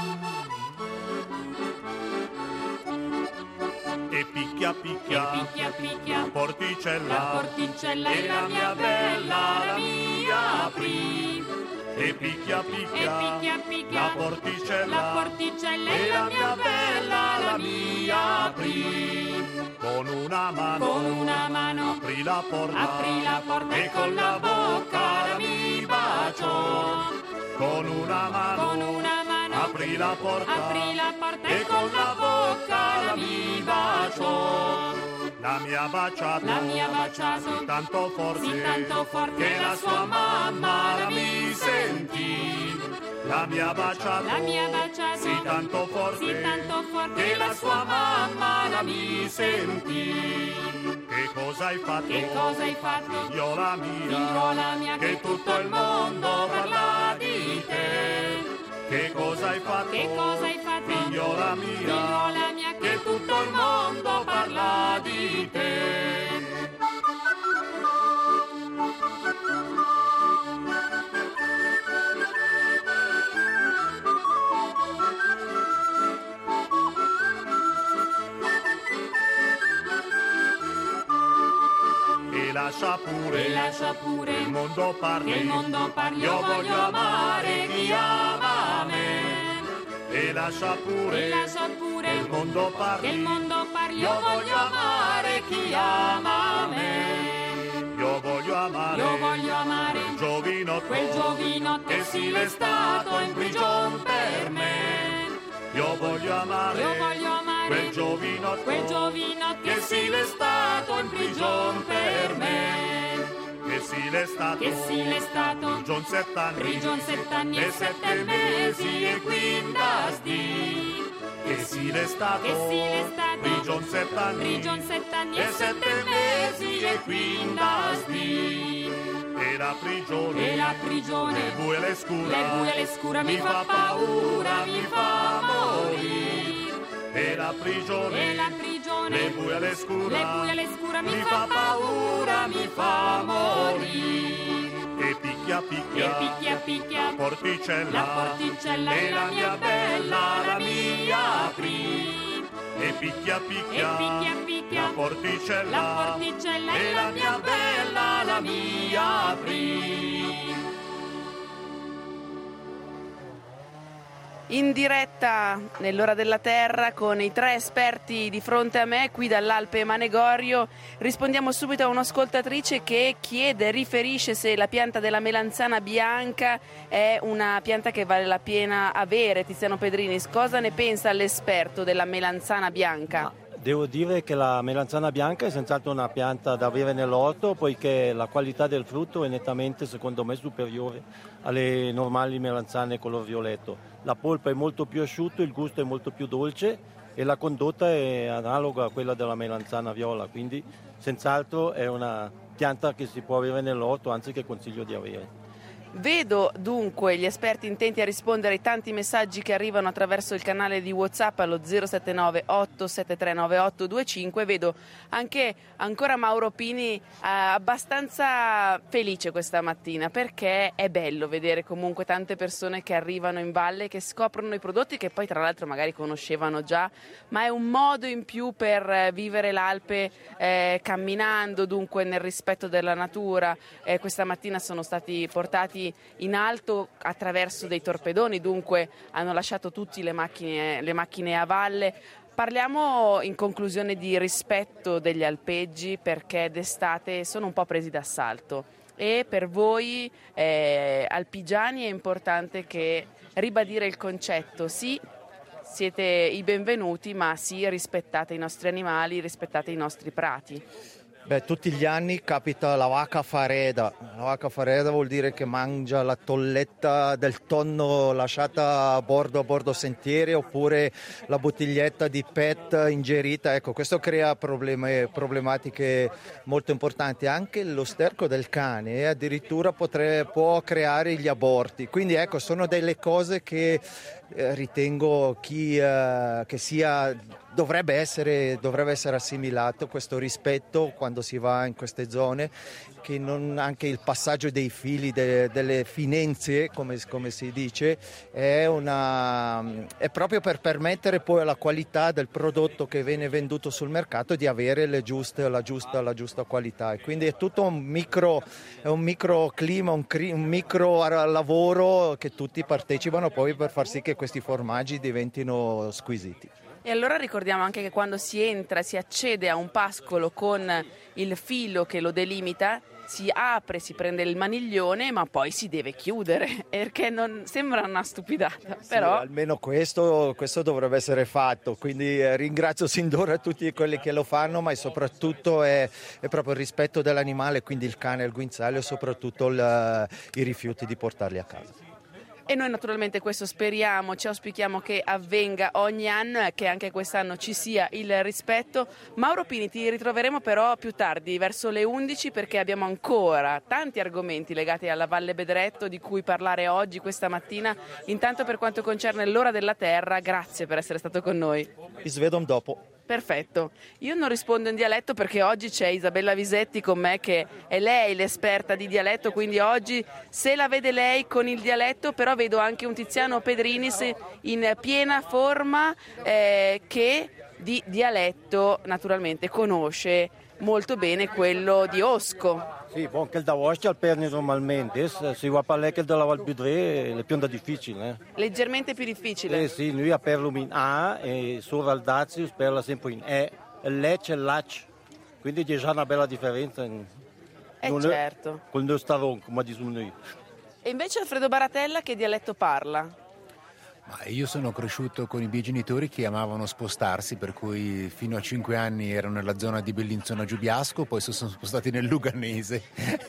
E picchia picchia, e picchia picchia, la porticella, la porticella e la mia bella, la mia aprì. E picchia picchia, e picchia picchia, la porticella, la porticella e la mia bella, la mia aprì. Con una mano, con una mano, apri la porta, apri la porta e con la bocca la mi bacio. Con una mano, con una mano, apri la porta, apri la porta e con la bocca la mi bacio. La mia baciato, la mia baciato, sì, tanto forte, sì, tanto forte, che la sua mamma la mi sentì. La mia baciato, la mia baciato, sì, tanto forte, sì, tanto forte, che la sua mamma la mi sentì. Che cosa hai fatto? Che cosa hai fatto? Figliola mia, figliola mia, che tutto il mondo parla di te. Che cosa hai fatto? Che cosa hai fatto? Figliola mia, figliola mia, che tutto il mondo parla di te. E lascia pure, e lascia pure il mondo parli, che il mondo parli. Io voglio amare chi ama me. E lascia pure, e lascia pure che il mondo parli, che il mondo parli. Io voglio amare chi ama me. Io voglio amare, io voglio amare quel giovinotto, quel giovinotto che si l'è stato in prigion per me. Io voglio amare, io voglio amare quel giovinotto, quel giovinotto che si l'è stato in prigion per me. Che si l'è stato, che si l'è stato, prigion sett'anni, prigion sett'anni e sette mesi e quindasti. Che si l'è stato, che si l'è stato, prigion sett'anni, prigion sett'anni e sette mesi e quindasti. E la prigione, e la prigione, le buie le scura, le buie le scura mi fa paura, mi fa morire. E la prigione, e la prigione, le buie le scura, le buie le scura mi, mi fa fa paura, mi fa morire. E picchia picchia, e picchia picchia, la porticella, la porticella, e la mia bella, la mia aprì. E picchia picchia, e picchia picchia, la porticella, la porticella, e la mia bella, la mia aprì. In diretta nell'Ora della Terra con i tre esperti di fronte a me qui dall'Alpe Manegorio. Rispondiamo subito a un'ascoltatrice che chiede, riferisce se la pianta della melanzana bianca è una pianta che vale la pena avere. Tiziano Pedrinis, cosa ne pensa l'esperto della melanzana bianca? Ma Devo dire che la melanzana bianca è senz'altro una pianta da avere nell'orto, poiché la qualità del frutto è nettamente, secondo me, superiore alle normali melanzane color violetto. La polpa è molto più asciutta, il gusto è molto più dolce e la condotta è analoga a quella della melanzana viola, quindi senz'altro è una pianta che si può avere nell'orto, anzi che consiglio di avere. Vedo dunque gli esperti intenti a rispondere ai tanti messaggi che arrivano attraverso il canale di WhatsApp allo zero sette nove otto sette tre nove otto due cinque. Vedo anche ancora Mauro Pini eh, abbastanza felice questa mattina, perché è bello vedere comunque tante persone che arrivano in valle, che scoprono i prodotti che poi tra l'altro magari conoscevano già, ma è un modo in più per vivere l'Alpe eh, camminando, dunque nel rispetto della natura. Eh, questa mattina sono stati portati in alto attraverso dei torpedoni, dunque hanno lasciato tutte le macchine, le macchine a valle. Parliamo in conclusione di rispetto degli alpeggi, perché d'estate sono un po' presi d'assalto e per voi eh, alpigiani è importante che ribadire il concetto: sì, siete i benvenuti, ma sì, rispettate i nostri animali, rispettate i nostri prati. Beh, tutti gli anni capita la vacca fareda. La vacca fareda vuol dire che mangia la tolletta del tonno lasciata a bordo a bordo sentieri, oppure la bottiglietta di P E T ingerita. Ecco, questo crea problemi, problematiche molto importanti. Anche lo sterco del cane addirittura potre, può creare gli aborti. Quindi ecco, sono delle cose che eh, ritengo chi, eh, che sia... Dovrebbe essere, dovrebbe essere assimilato questo rispetto quando si va in queste zone, che non, anche il passaggio dei fili, de, delle finenze, come, come si dice, è, una, è proprio per permettere poi alla qualità del prodotto che viene venduto sul mercato di avere le giuste, la, giusta, la giusta qualità. E quindi è tutto un micro, è un microclima, un, un micro lavoro che tutti partecipano poi per far sì che questi formaggi diventino squisiti. E allora ricordiamo anche che quando si entra, si accede a un pascolo con il filo che lo delimita, si apre, si prende il maniglione, ma poi si deve chiudere, perché non sembra una stupidata. Sì, però almeno questo, questo dovrebbe essere fatto, quindi eh, ringrazio sin d'ora tutti quelli che lo fanno, ma soprattutto è, è proprio il rispetto dell'animale, quindi il cane e il guinzaglio, e soprattutto il, i rifiuti di portarli a casa. E noi naturalmente questo speriamo, ci auspichiamo che avvenga ogni anno e che anche quest'anno ci sia il rispetto. Mauro Pini, ti ritroveremo però più tardi, verso le undici, perché abbiamo ancora tanti argomenti legati alla Valle Bedretto di cui parlare oggi, questa mattina. Intanto, per quanto concerne l'ora della terra, grazie per essere stato con noi. Vi svedom dopo. Perfetto, io non rispondo in dialetto perché oggi c'è Isabella Visetti con me, che è lei l'esperta di dialetto, quindi oggi se la vede lei con il dialetto, però vedo anche un Tiziano Pedrinis in piena forma eh, che di dialetto naturalmente conosce molto bene quello di Osco. Sì, bon, quel da Ostia al Perni normalmente, si va a parlare che della Val Budré è più difficile. Eh? Leggermente più difficile? Eh sì, noi a parlo in A e sopra al Dazio si parla sempre in E, e Lec e Lac, quindi c'è già una bella differenza. In, eh non certo. È, con il nostro come diciamo noi. E invece Alfredo Baratella che dialetto parla? Ma io sono cresciuto con i miei genitori che amavano spostarsi, per cui fino a cinque anni erano nella zona di Bellinzona Giubiasco, poi si sono spostati nel Luganese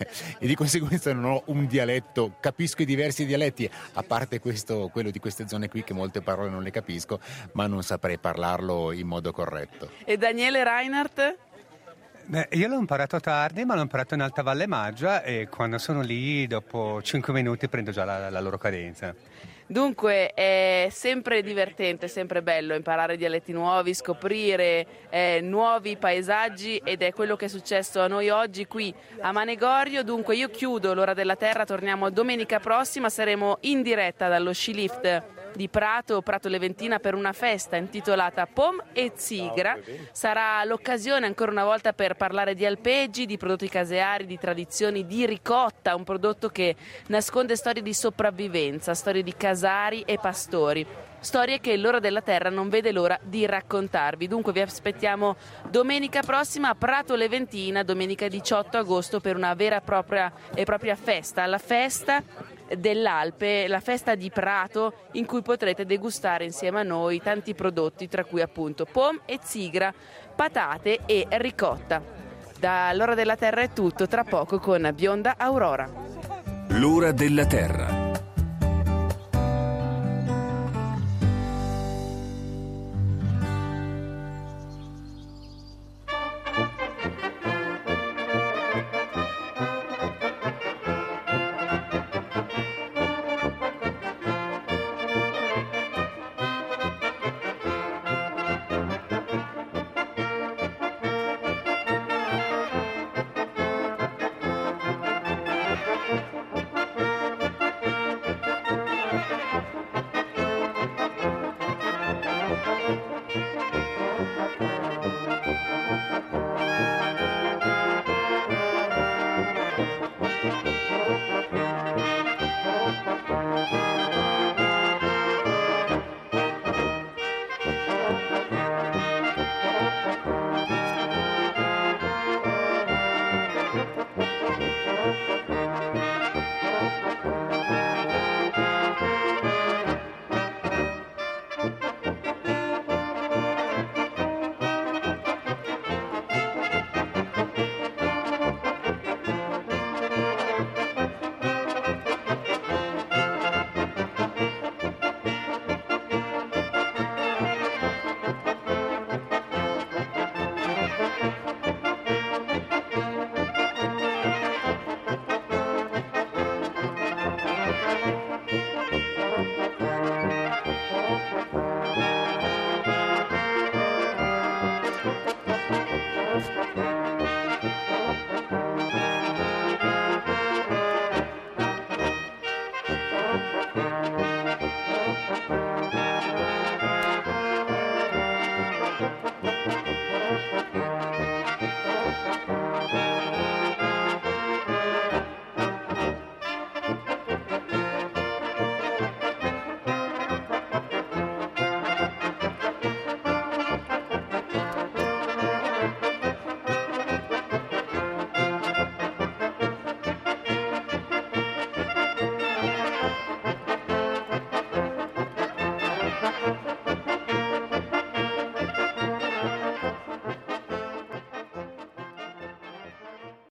e di conseguenza non ho un dialetto, capisco i diversi dialetti, a parte questo, quello di queste zone qui, che molte parole non le capisco, ma non saprei parlarlo in modo corretto. E Daniele Reinhardt? Beh, io l'ho imparato tardi, ma l'ho imparato in Alta Valle Maggia, e quando sono lì dopo cinque minuti prendo già la, la loro cadenza. Dunque è sempre divertente, sempre bello imparare dialetti nuovi, scoprire eh, nuovi paesaggi, ed è quello che è successo a noi oggi qui a Manegorio. Dunque io chiudo l'ora della terra, torniamo domenica prossima, saremo in diretta dallo sci lift di Prato, Prato Leventina, per una festa intitolata Pom e Zigra. Sarà l'occasione ancora una volta per parlare di alpeggi, di prodotti caseari, di tradizioni, di ricotta, un prodotto che nasconde storie di sopravvivenza, storie di casari e pastori, storie che l'ora della terra non vede l'ora di raccontarvi. Dunque vi aspettiamo domenica prossima a Prato Leventina, domenica diciotto agosto, per una vera e propria, e propria festa. La festa dell'Alpe, la festa di Prato, in cui potrete degustare insieme a noi tanti prodotti, tra cui appunto pom e zigra, patate e ricotta. Dall'Ora della Terra è tutto, tra poco con Bionda Aurora. L'Ora della Terra.